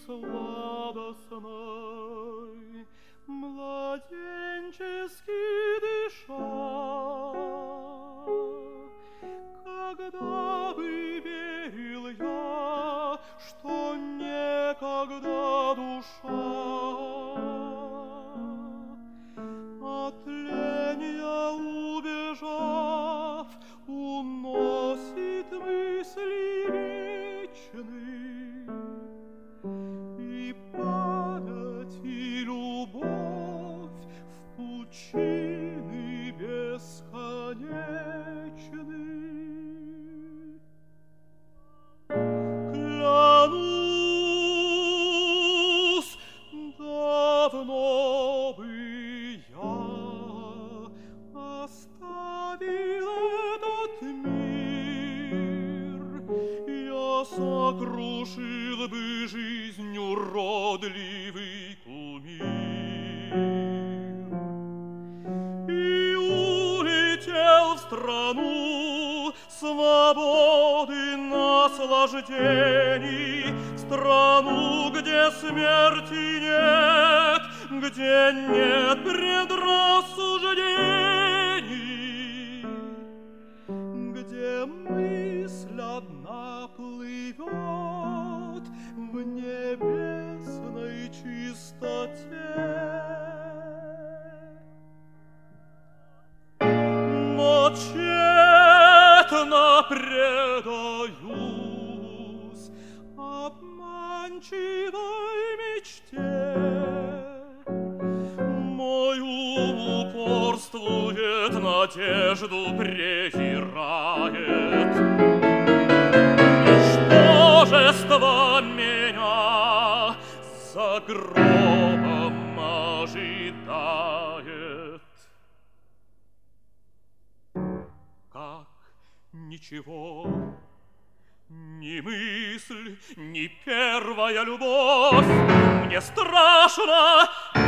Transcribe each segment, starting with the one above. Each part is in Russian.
сладостной, младенчески дыша. Когда бы верил я, что некогда душа от тленья убежав уносит мысли вечные, и память и любовь в пучины бесконечны. Клянусь, давно бы я оставил этот мир, я сокрушил бы жизнь уродливый кумир и улетел в страну свободы, наслаждений, в страну, где смерти нет, где нет предрассуждений, где мысль одна плывет в небесной чистоте. Но тщетно предаюсь обманчивой мечте. Мой ум упорствует, надежду презирает. Ничтожество меня за гробом ожидает. Как ничего, ни мысль, ни первая любовь мне страшно.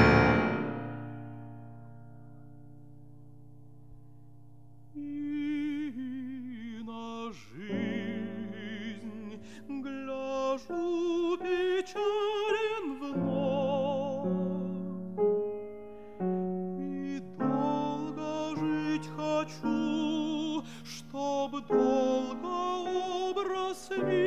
И на жизнь гляжу печален вновь, и долго жить хочу, чтоб долго образ видеть.